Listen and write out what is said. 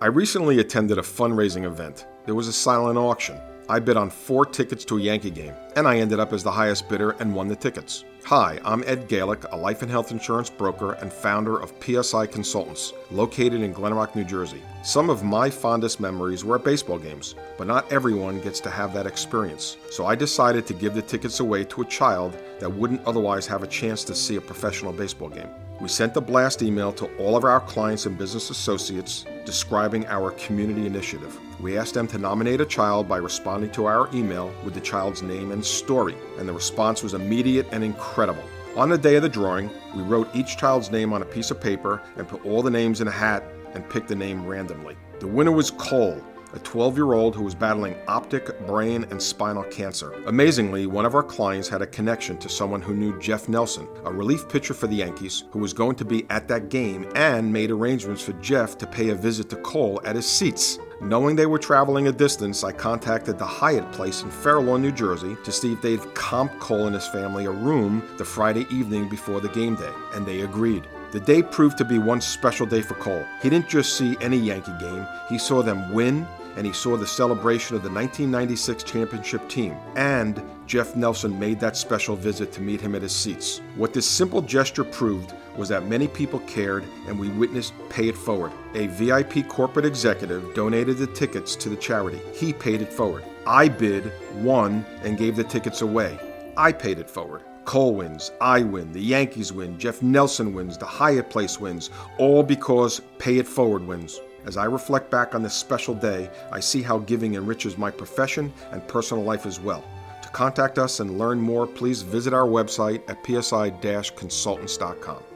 I recently attended a fundraising event. There was a silent auction. I bid on 4 tickets to a Yankee game, and I ended up as the highest bidder and won the tickets. Hi, I'm Ed Galick, a life and health insurance broker and founder of PSI Consultants, located in Glen Rock, New Jersey. Some of my fondest memories were at baseball games, but not everyone gets to have that experience. So I decided to give the tickets away to a child that wouldn't otherwise have a chance to see a professional baseball game. We sent a blast email to all of our clients and business associates describing our community initiative. We asked them to nominate a child by responding to our email with the child's name and story, and the response was immediate and incredible. On the day of the drawing, we wrote each child's name on a piece of paper and put all the names in a hat and picked the name randomly. The winner was Cole, a 12-year-old who was battling optic, brain, and spinal cancer. Amazingly, one of our clients had a connection to someone who knew Jeff Nelson, a relief pitcher for the Yankees, who was going to be at that game and made arrangements for Jeff to pay a visit to Cole at his seats. Knowing they were traveling a distance, I contacted the Hyatt Place in Fair Lawn, New Jersey, to see if they'd comped Cole and his family a room the Friday evening before the game day, and they agreed. The day proved to be one special day for Cole. He didn't just see any Yankee game, he saw them win, and he saw the celebration of the 1996 championship team. And Jeff Nelson made that special visit to meet him at his seats. What this simple gesture proved was that many people cared, and we witnessed Pay It Forward. A VIP corporate executive donated the tickets to the charity. He paid it forward. I bid, won, and gave the tickets away. I paid it forward. Cole wins, I win, the Yankees win, Jeff Nelson wins, the Hyatt Place wins, all because Pay It Forward wins. As I reflect back on this special day, I see how giving enriches my profession and personal life as well. To contact us and learn more, please visit our website at psi-consultants.com.